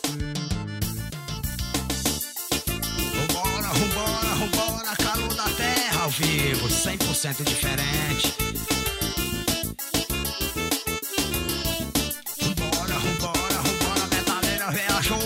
Vambora, vambora, vambora, calor da terra ao vivo, 100% diferente. Vambora, vambora, vambora, metaleira reachou.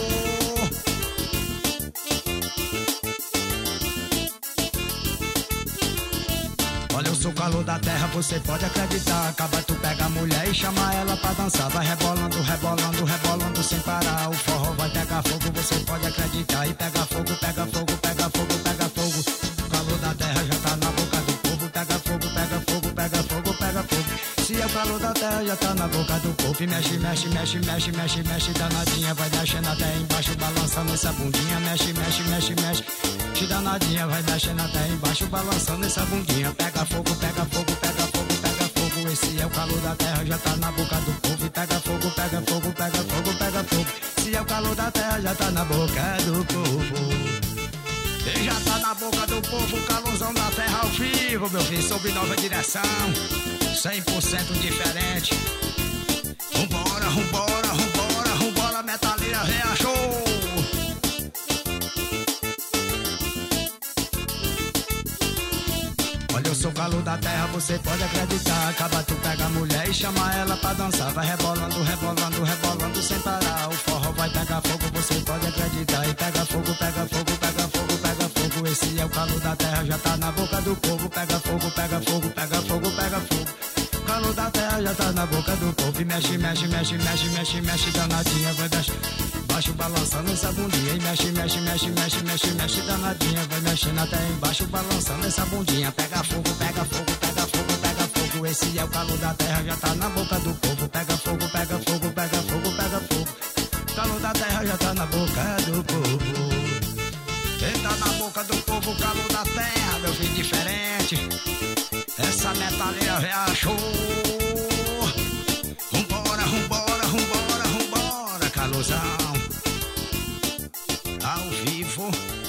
Olha, eu sou o calor da terra, você pode acreditar. Acaba, tu pega a mulher e chama ela pra dançar. Vai rebolando, rebolando, rebolando sem parar. O forró vai pegar fogo, você pode acreditar. E pega fogo, pega fogo, pega fogo, pega fogo. O calor da terra já tá na boca do povo. Pega fogo, pega fogo, pega fogo, pega fogo. Se é o calor da terra já tá na boca do povo. E mexe, mexe, mexe, mexe, mexe, mexe, danadinha. Vai mexendo até embaixo, balançando essa bundinha. Mexe, mexe, mexe, mexe. Danadinha, vai mexendo até embaixo, balançando essa bundinha. Pega fogo, pega fogo, pega fogo, pega fogo. Esse é o calor da terra, já tá na boca do povo. E pega fogo, pega fogo, pega fogo, pega fogo. Se é o calor da terra, já tá na boca do povo. E já tá na boca do povo, o calorzão da terra ao vivo, meu filho, sob nova direção, 100% diferente. Vambora, vambora, vambora, vambora, metaleira reachou. Olha, eu sou o calor da terra, você pode acreditar. Acaba, tu pega a mulher e chama ela pra dançar. Vai rebolando, rebolando, rebolando sem parar. O forró vai pegar fogo, você pode acreditar. E pega fogo, pega fogo, pega fogo, pega fogo. Esse é o calor da terra, já tá na boca do povo. Pega fogo, pega fogo, pega fogo, pega fogo. O calor da terra já tá na boca do povo. E mexe, mexe, mexe, mexe, mexe, mexe, danadinha. Vai baixo, balançando essa bundinha. E mexe, mexe, mexe, mexe, mexe, mexe, danadinha. Vai mexendo até embaixo, balançando essa bundinha. Pega fogo, pega fogo, pega fogo, pega fogo. Esse é o calor da terra, já tá na boca do povo. Pega fogo, pega fogo, pega fogo, pega fogo. O calor da terra já tá na boca do povo. Entra na boca do povo, o calor da terra, meu filho, diferente. Essa metaleira reachou. Vambora, vambora, vambora, vambora, calorzão ao vivo.